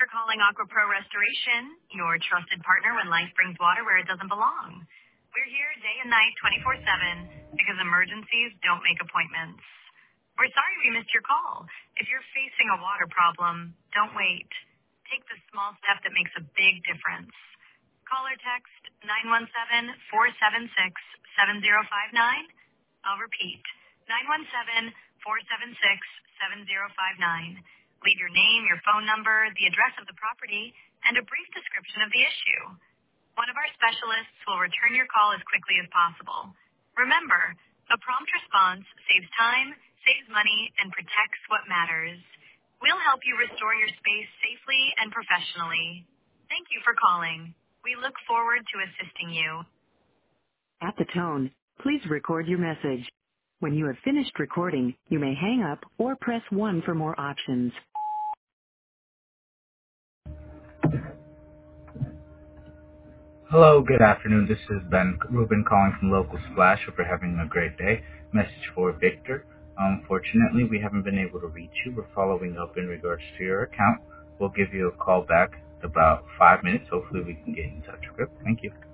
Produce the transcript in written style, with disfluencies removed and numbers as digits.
calling Aqua Pro Restoration, your trusted partner when life brings water where it doesn't belong. We're here day and night, 24/7, because emergencies don't make appointments. We're sorry we missed your call. If you're facing a water problem, don't wait. Take the small step that makes a big difference. Call or text 917-476-7059. I'll repeat, 917-476-7059. Leave your name, your phone number, the address of the property, and a brief description of the issue. One of our specialists will return your call as quickly as possible. Remember, a prompt response saves time, saves money, and protects what matters. We'll help you restore your space safely and professionally. Thank you for calling. We look forward to assisting you. At the tone, please record your message. When you have finished recording, you may hang up or press 1 for more options. Hello, good afternoon. This is Ben Rubin calling from Local Splash. Hope you're having a great day. Message for Victor. Unfortunately, we haven't been able to reach you. We're following up in regards to your account. We'll give you a call back in about 5 minutes. Hopefully we can get in touch. Okay? Thank you.